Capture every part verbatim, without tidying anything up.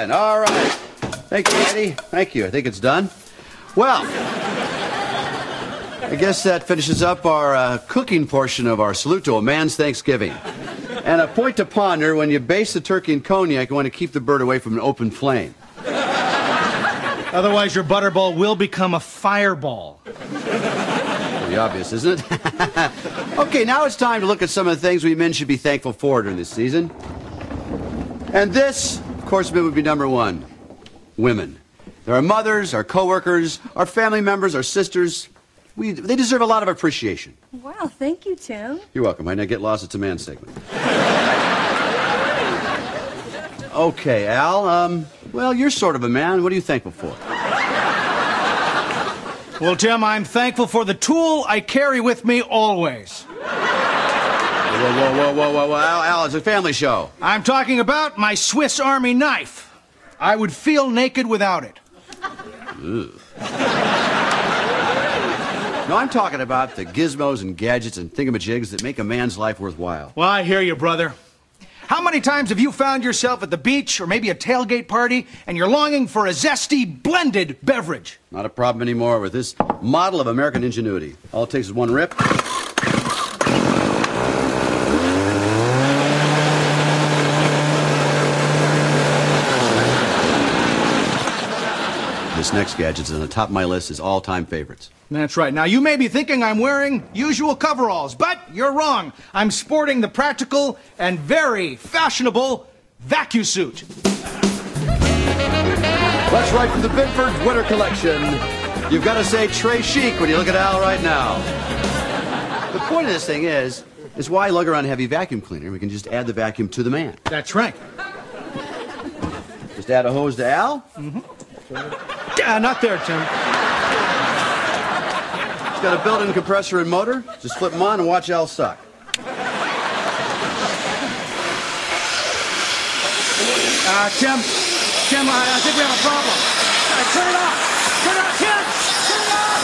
again. All right. Thank you, Eddie. Thank you. I think it's done. Well, I guess that finishes up our uh, cooking portion of our salute to a man's Thanksgiving. And a point to ponder, when you baste the turkey in cognac, you want to keep the bird away from an open flame. Otherwise, your butterball will become a fireball. Pretty obvious, isn't it? Okay, now it's time to look at some of the things we men should be thankful for during this season. And this, of course, would be number one. Women. They're our mothers, our co-workers, our family members, our sisters. We, they deserve a lot of appreciation. Wow, thank you, Tim. You're welcome. I now get lost. It's a man segment. Okay, Al, um, well, you're sort of a man. What are you thankful for? Well, Tim, I'm thankful for the tool I carry with me always. Whoa, whoa, whoa, whoa, whoa, whoa. Al, Al, it's a family show. I'm talking about my Swiss Army knife. I would feel naked without it. Ugh. No, I'm talking about the gizmos and gadgets and thingamajigs that make a man's life worthwhile. Well, I hear you, brother. How many times have you found yourself at the beach or maybe a tailgate party and you're longing for a zesty, blended beverage? Not a problem anymore with this model of American ingenuity. All it takes is one rip. This next gadget is on the top of my list as all-time favorites. That's right. Now, you may be thinking I'm wearing usual coveralls, but you're wrong. I'm sporting the practical and very fashionable VacuSuit. That's right, from the Binford Winter Collection. You've got to say très chic when you look at Al right now. The point of this thing is, is why lug around a heavy vacuum cleaner? We can just add the vacuum to the man. That's right. Just add a hose to Al. Mm-hmm. Yeah, not there, Tim. It's got a built-in compressor and motor. Just flip them on and watch Al suck. Uh, Tim, Tim, I, I think we have a problem. Uh, turn it off! Turn it off, Tim! Turn it off!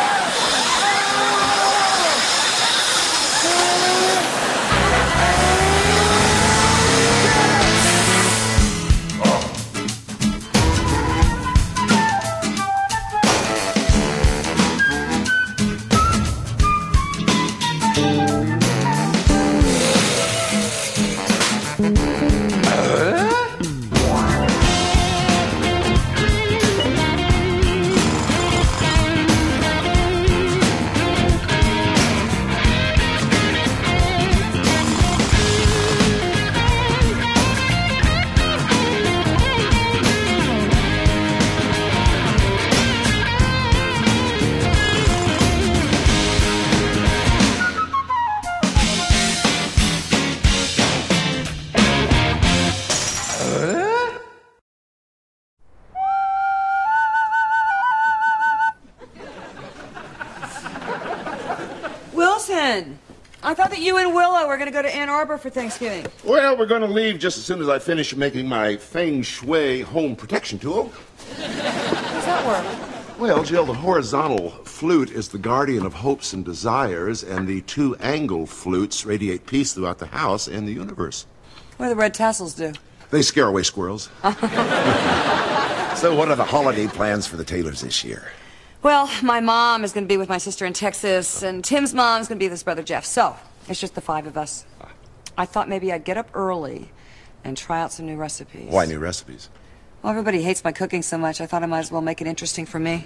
I thought that you and Willow were going to go to Ann Arbor for Thanksgiving. Well, we're going to leave just as soon as I finish making my Feng Shui home protection tool. How does that work? Well, Jill, the horizontal flute is the guardian of hopes and desires, and the two-angle flutes radiate peace throughout the house and the universe. What do the red tassels do? They scare away squirrels. So what are the holiday plans for the Taylors this year? Well, my mom is going to be with my sister in Texas, and Tim's mom is going to be with his brother Jeff. So, it's just the five of us. I thought maybe I'd get up early and try out some new recipes. Why new recipes? Well, everybody hates my cooking so much, I thought I might as well make it interesting for me.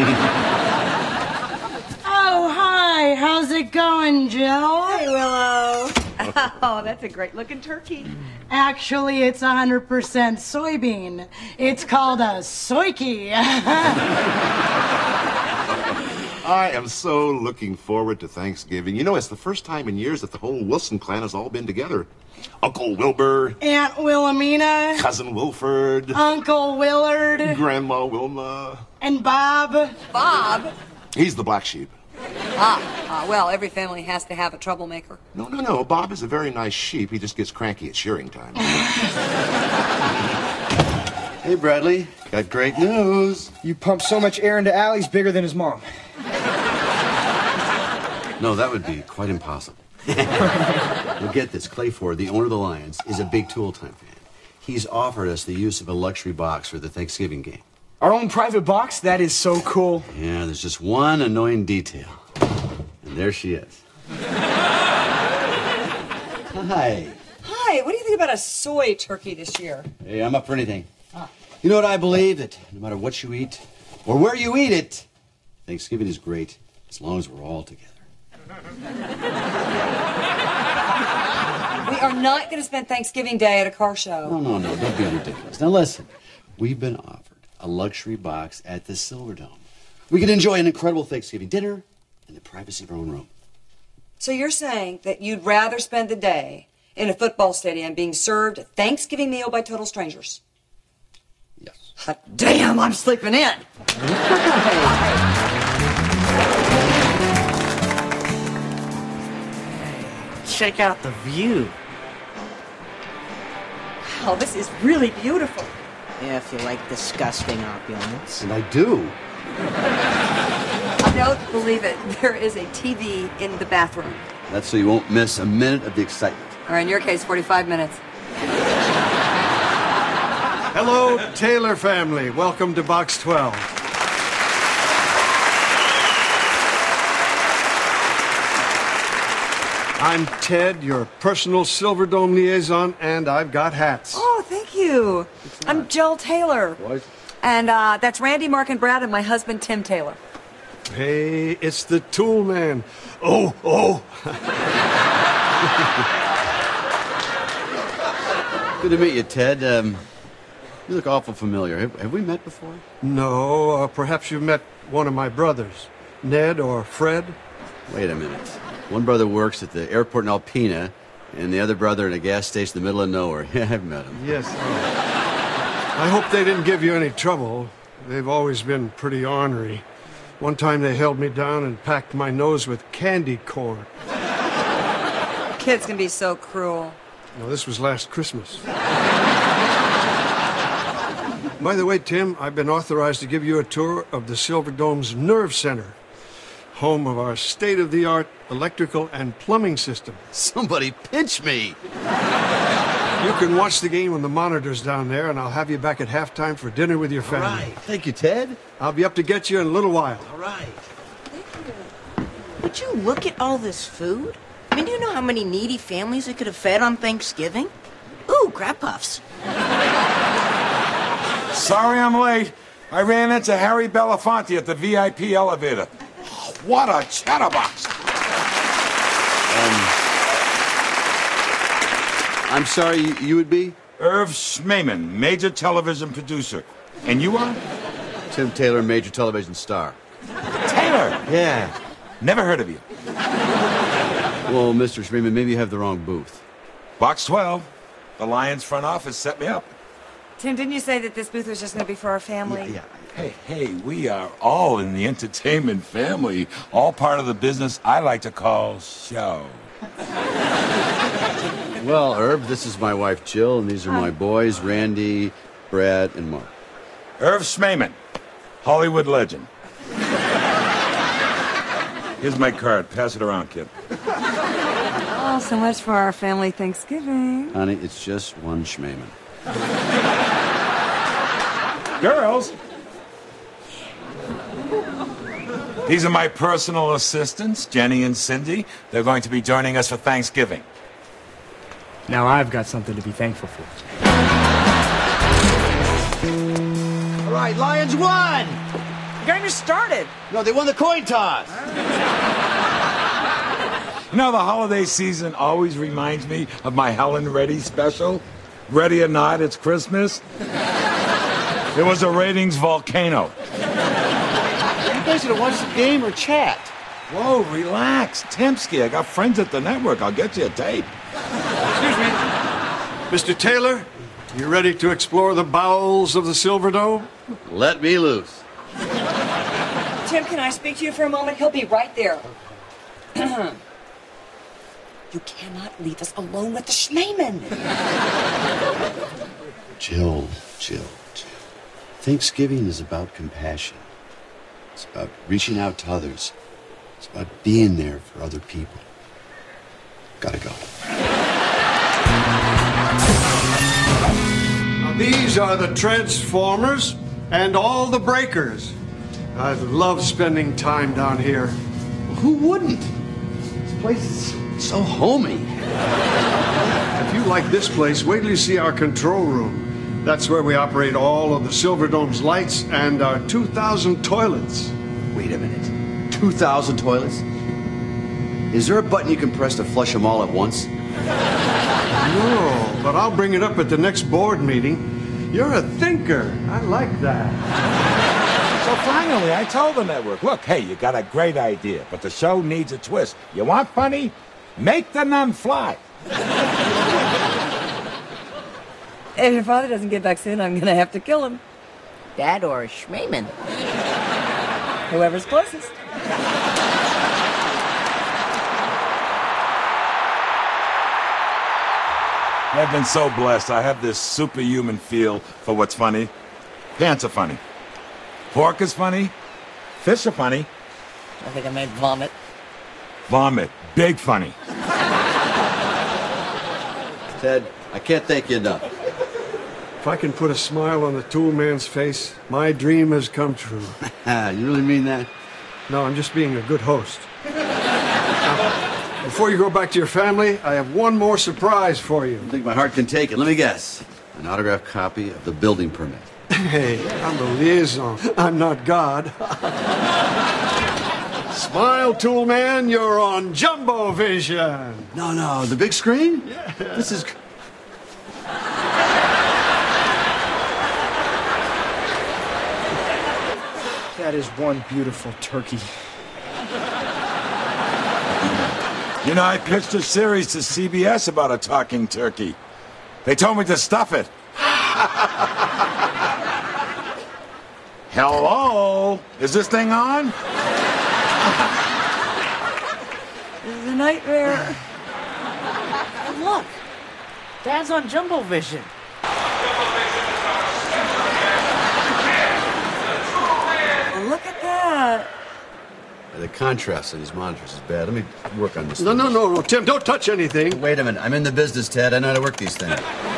Oh, hi. How's it going, Jill? Hey, Willow. Oh, that's a great-looking turkey. Actually, it's one hundred percent soybean. It's called a soyki. I am so looking forward to Thanksgiving. You know, it's the first time in years that the whole Wilson clan has all been together. Uncle Wilbur, Aunt Wilhelmina, Cousin Wilford, Uncle Willard, Grandma Wilma, and Bob. Bob? He's the black sheep. Ah, ah, well, every family has to have a troublemaker. No, no, no. Bob is a very nice sheep. He just gets cranky at shearing time. Hey, Bradley. Got great news. You pump so much air into Al, he's bigger than his mom. No, that would be quite impossible. Well, get this. Clay Ford, the owner of the Lions, is a big Tool Time fan. He's offered us the use of a luxury box for the Thanksgiving game. Our own private box? That is so cool. Yeah, there's just one annoying detail. And there she is. Hi. Hi, what do you think about a soy turkey this year? Hey, I'm up for anything. You know what I believe? That no matter what you eat, or where you eat it, Thanksgiving is great as long as we're all together. We are not going to spend Thanksgiving Day at a car show. No, no, no, don't be ridiculous. Now listen, we've been offered a luxury box at the Silverdome. We can enjoy an incredible Thanksgiving dinner in the privacy of our own room. So you're saying that you'd rather spend the day in a football stadium being served a Thanksgiving meal by total strangers? Yes. Hot damn, I'm sleeping in. Check out the view. Wow, this is really beautiful. Yeah, if you like disgusting opulence. And I do. I don't believe it. There is a T V in the bathroom. That's so you won't miss a minute of the excitement. Or in your case, forty-five minutes. Hello, Taylor family. Welcome to Box twelve. I'm Ted, your personal Silverdome liaison, and I've got hats. Oh, thank you. I'm Jill Taylor. Boys. And uh, that's Randy, Mark, and Brad, and my husband, Tim Taylor. Hey, it's the Tool Man. Oh, oh. Good to meet you, Ted. Um, you look awful familiar. Have, have we met before? No, uh, perhaps you've met one of my brothers, Ned or Fred. Wait a minute. One brother works at the airport in Alpena, and the other brother in a gas station in the middle of nowhere. Yeah, I've met him. Yes. I hope they didn't give you any trouble. They've always been pretty ornery. One time they held me down and packed my nose with candy corn. Kids can be so cruel. Now, this was last Christmas. By the way, Tim, I've been authorized to give you a tour of the Silverdome's Nerve Center, home of our state-of-the-art electrical and plumbing system. Somebody pinch me. You can watch the game on the monitors down there, and I'll have you back at halftime for dinner with your All family. right. Thank you, Ted. I'll be up to get you in a little while. All right. Would you look at all this food? I mean, do you know how many needy families it could have fed on Thanksgiving? Ooh, crab puffs. Sorry I'm late. I ran into Harry Belafonte at the V I P elevator. Oh, what a chatterbox. Um, I'm sorry, you, you would be? Irv Schmemann, major television producer. And you are? Tim Taylor, major television star. Taylor! Yeah. Never heard of you. Well, Mister Schmemann, maybe you have the wrong booth. Box twelve. The Lions front office set me up. Tim, didn't you say that this booth was just going to be for our family? Yeah. Hey, hey, we are all in the entertainment family. All part of the business I like to call show. Well, Herb, this is my wife, Jill, and these are my boys, Randy, Brad, and Mark. Irv Schmemann, Hollywood legend. Here's my card. Pass it around, kid. Oh, so much for our family Thanksgiving. Honey, it's just one Schmemann. Girls. These are my personal assistants, Jenny and Cindy. They're going to be joining us for Thanksgiving. Now I've got something to be thankful for. All right, Lions won! The game just started. No, they won the coin toss. You know, the holiday season always reminds me of my Helen Reddy special. Ready or not, it's Christmas. It was a ratings volcano. You guys gonna watch the game or chat? Whoa, relax. Tempsky, I got friends at the network. I'll get you a tape. Excuse me. Mister Taylor, you ready to explore the bowels of the Silverdome? Let me loose. Tim, can I speak to you for a moment? He'll be right there. You cannot leave us alone with the Schmemann. Jill, Jill, Jill. Thanksgiving is about compassion. It's about reaching out to others. It's about being there for other people. Gotta go. These are the Transformers and all the Breakers. I love spending time down here. Who wouldn't? This place is so homey. If you like this place, wait till you see our control room. That's where we operate all of the Silverdome's lights and our two thousand toilets. Wait a minute. two thousand toilets? Is there a button you can press to flush them all at once? No, but I'll bring it up at the next board meeting. You're a thinker. I like that. So finally, I told the network, look, hey, you got a great idea, but the show needs a twist. You want funny? Make the nun fly. If your father doesn't get back soon, I'm gonna have to kill him. Dad or Schmeeman? Whoever's closest. I've been so blessed. I have this superhuman feel for what's funny. Pants are funny. Pork is funny. Fish are funny. I think I made vomit. Vomit. Big funny. Ted, I can't thank you enough. If I can put a smile on the tool man's face, my dream has come true. You really mean that? No, I'm just being a good host. Now, before you go back to your family, I have one more surprise for you. I think my heart can take it. Let me guess. An autographed copy of the building permit. Hey, I'm the liaison. I'm not God. Smile, tool man, you're on Jumbo Vision. No, no, the big screen? Yeah. This is... That is one beautiful turkey. You know, I pitched a series to C B S about a talking turkey. They told me to stuff it. Hello? Is this thing on? This is a nightmare. Look, Dad's on Jumbo Vision. Look at that. The contrast on these monitors is bad. Let me work on this. No, no, no, no, Tim, don't touch anything. Wait a minute. I'm in the business, Ted. I know how to work these things.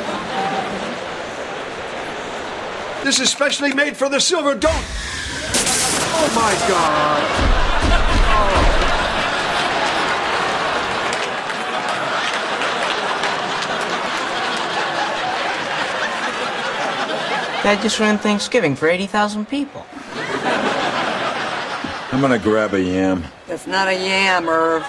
This is specially made for the Silver Dome. Oh, my God. Dad just ran Thanksgiving for eighty thousand people. I'm gonna grab a yam. That's not a yam, Irv.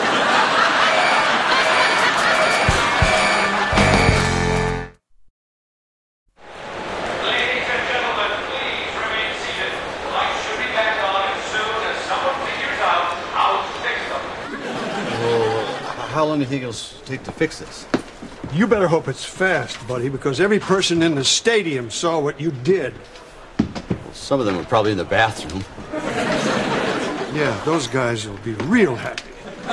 Ladies and gentlemen, please remain seated. Lights should be back on as soon as someone figures out how to fix them. Well, how long do you think it'll take to fix this? You better hope it's fast, buddy, because every person in the stadium saw what you did. Some of them were probably in the bathroom. Yeah, those guys will be real happy.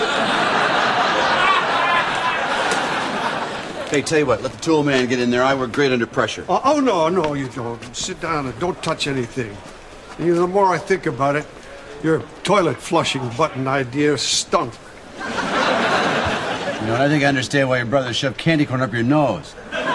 Hey, tell you what, let the tool man get in there. I work great under pressure. Oh, oh, no, no, you don't. Sit down and don't touch anything. You know, the more I think about it, your toilet flushing button idea stunk. You know, I think I understand why your brother shoved candy corn up your nose.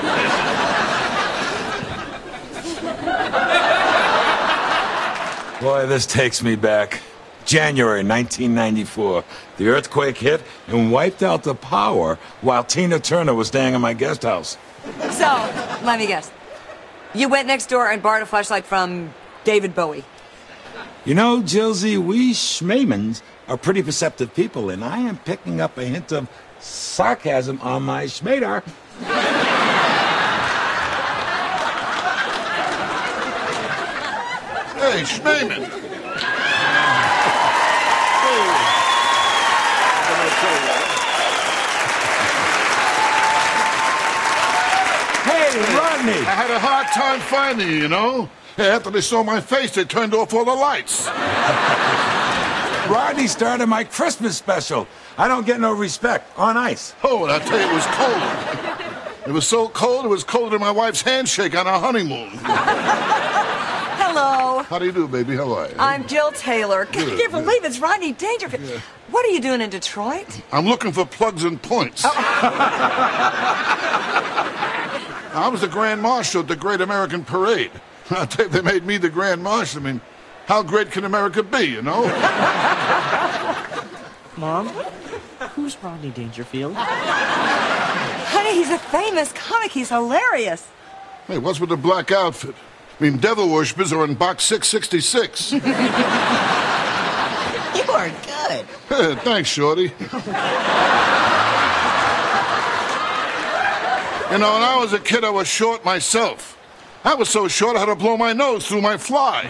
Boy, this takes me back. January nineteen ninety-four. The earthquake hit and wiped out the power while Tina Turner was staying in my guest house. So, let me guess. You went next door and borrowed a flashlight from David Bowie. You know, Jilzy, we Schmeemans are pretty perceptive people, and I am picking up a hint of sarcasm on my Schmadar. Hey, Schmeeman. Hey, Rodney! I had a hard time finding you, you know. After they saw my face, they turned off all the lights. Rodney started my Christmas special. I don't get no respect. On ice. Oh, and I tell you, it was cold. It was so cold, it was colder than my wife's handshake on our honeymoon. Hello. How do you do, baby? How are you? I'm Jill Taylor. Can Good, you good. believe it's Rodney Dangerfield? Yeah. What are you doing in Detroit? I'm looking for plugs and points. I was the Grand Marshal at the Great American Parade. I tell you, they made me the Grand Marshal. I mean, how great can America be, you know? Mom, who's Rodney Dangerfield? Honey, he's a famous comic. He's hilarious. Hey, what's with the black outfit? I mean, devil worshippers are in box six sixty-six. You are good. Hey, thanks, Shorty. You know, when I was a kid, I was short myself. I was so short I had to blow my nose through my fly.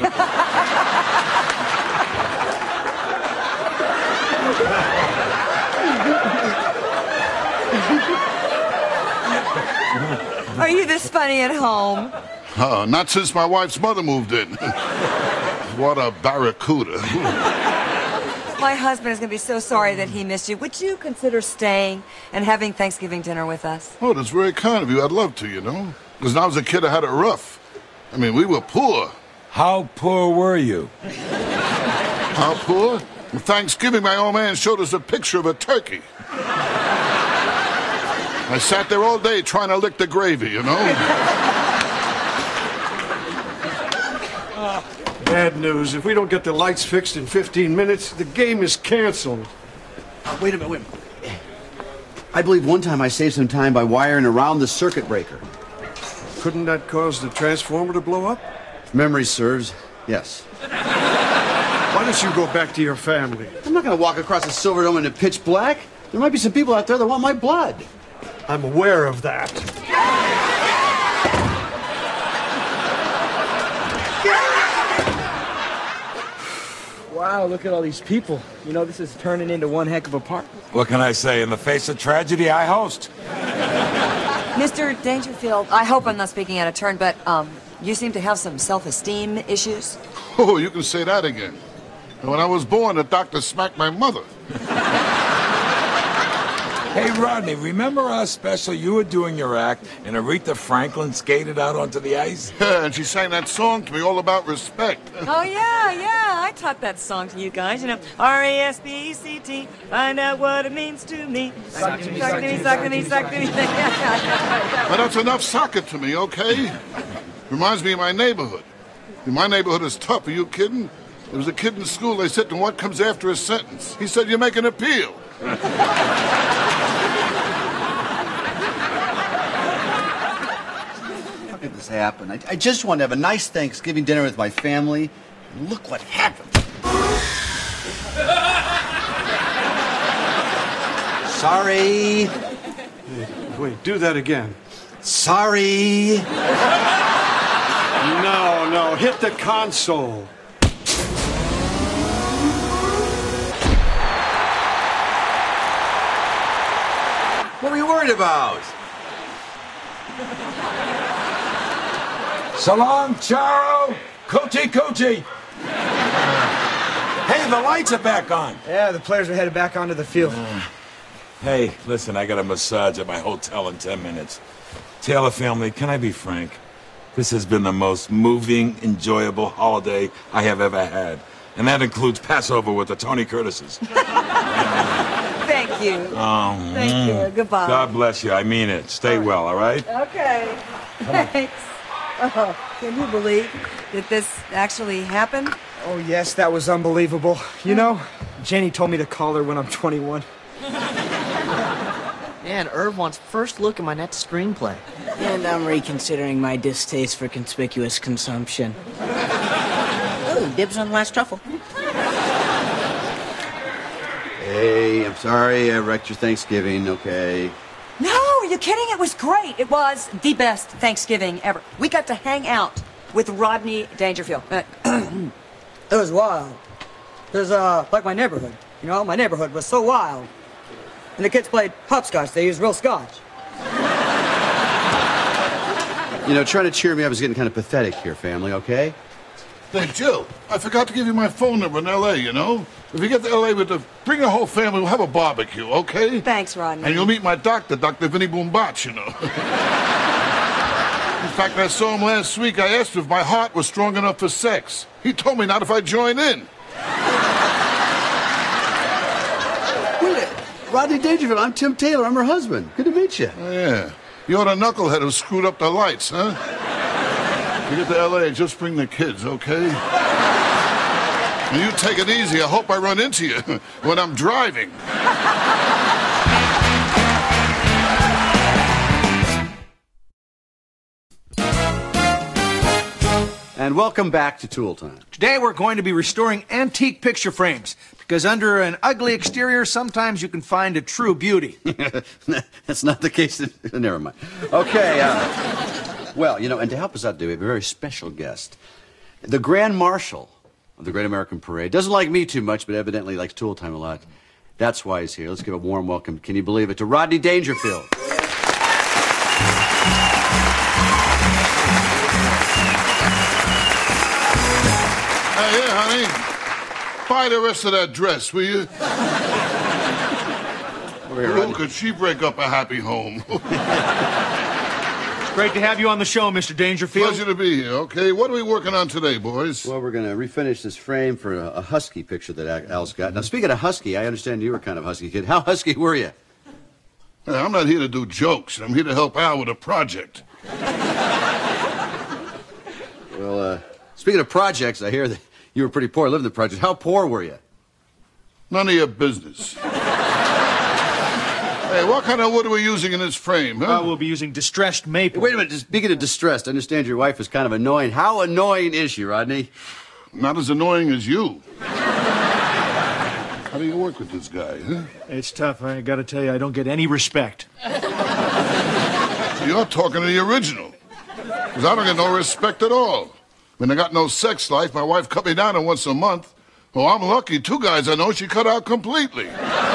Are you this funny at home? Uh, not since my wife's mother moved in. What a barracuda. My husband is going to be so sorry that he missed you. Would you consider staying and having Thanksgiving dinner with us? Oh, that's very kind of you. I'd love to, you know. Because when I was a kid, I had it rough. I mean, we were poor. How poor were you? How poor? On Thanksgiving, my old man showed us a picture of a turkey. I sat there all day trying to lick the gravy, you know? Bad news. If we don't get the lights fixed in fifteen minutes, the game is canceled. Uh, wait a minute, wait a minute. I believe one time I saved some time by wiring around the circuit breaker. Couldn't that cause the transformer to blow up? If memory serves, yes. Why don't you go back to your family? I'm not going to walk across the Silverdome in the pitch black. There might be some people out there that want my blood. I'm aware of that. Wow, look at all these people. You know, this is turning into one heck of a party. What can I say? In the face of tragedy, I host. Mister Dangerfield, I hope I'm not speaking out of turn, but um, you seem to have some self-esteem issues. Oh, you can say that again. When I was born, the doctor smacked my mother. Hey, Rodney, remember our special? You were doing your act, and Aretha Franklin skated out onto the ice? Yeah, and she sang that song to me all about respect. Oh, yeah, yeah. I taught that song to you guys. You know, R E S P E C T, find out what it means to me. Sock to me, sock to me, sock to me, sock to me. But that's enough soccer to me, okay? Reminds me of my neighborhood. My neighborhood is tough. Are you kidding? There was a kid in school. They said to him, what comes after a sentence? He said, you make an appeal. How could this happen? I, I just want to have a nice Thanksgiving dinner with my family. And look what happened. Sorry. Hey, wait, do that again. Sorry. No, no, hit the console. What were you worried about? So long, Charo. Coochie, coochie. Hey, the lights are back on. Yeah, the players are headed back onto the field. Uh, hey, listen, I got a massage at my hotel in ten minutes. Taylor family, can I be frank? This has been the most moving, enjoyable holiday I have ever had. And that includes Passover with the Tony Curtises. Thank you. Oh, Thank mm. you. Goodbye. God bless you. I mean it. Stay well, all right? Okay. Thanks. Oh, can you believe that this actually happened? Oh, yes, that was unbelievable. You know, Jenny told me to call her when I'm twenty-one. And Irv wants first look at my next screenplay. And I'm reconsidering my distaste for conspicuous consumption. Ooh, dibs on the last truffle. Hey, I'm sorry I wrecked your Thanksgiving, okay? No, are you kidding? It was great. It was the best Thanksgiving ever. We got to hang out with Rodney Dangerfield. It was wild. It was uh, like my neighborhood. You know, my neighborhood was so wild. And the kids played hopscotch. They used real scotch. You know, trying to cheer me up is getting kind of pathetic here, family, okay? Hey, Jill, I forgot to give you my phone number in L A, you know? If you get to L A with the... Bring the whole family, we'll have a barbecue, okay? Thanks, Rodney. And you'll meet my doctor, Doctor Vinny Boombach, you know. In fact, I saw him last week. I asked him if my heart was strong enough for sex. He told me not if I join in. Rodney Dangerfield, I'm Tim Taylor. I'm her husband. Good to meet you. Oh, yeah. You're the knucklehead who screwed up the lights, huh? You get to L A, just bring the kids, okay? And you take it easy. I hope I run into you when I'm driving. And welcome back to Tool Time. Today we're going to be restoring antique picture frames, because under an ugly exterior, sometimes you can find a true beauty. That's not the case. Never mind. Okay, uh, well, you know, and to help us out today, we have a very special guest. The Grand Marshal of the Great American Parade. Doesn't like me too much, but evidently likes Tool Time a lot. That's why he's here. Let's give a warm welcome, can you believe it, to Rodney Dangerfield. Hey, here, honey. Buy the rest of that dress, will you? Ooh, could she break up a happy home? Great to have you on the show, Mister Dangerfield. Pleasure to be here, okay? What are we working on today, boys? Well, we're going to refinish this frame for a, a husky picture that Al's got. Now, speaking of husky, I understand you were kind of a husky kid. How husky were you? Hey, I'm not here to do jokes. I'm here to help Al with a project. Well, uh, speaking of projects, I hear that you were pretty poor living the project. How poor were you? None of your business. Hey, what kind of wood are we using in this frame, huh? Uh, we'll be using distressed maple. Wait a minute. Speaking of distressed, I understand your wife is kind of annoying. How annoying is she, Rodney? Not as annoying as you. How do you work with this guy, huh? It's tough. I gotta tell you, I don't get any respect. You're talking to the original. Because I don't get no respect at all. When I got no sex life, my wife cut me down to once a month. Oh, I'm lucky. Two guys I know she cut out completely.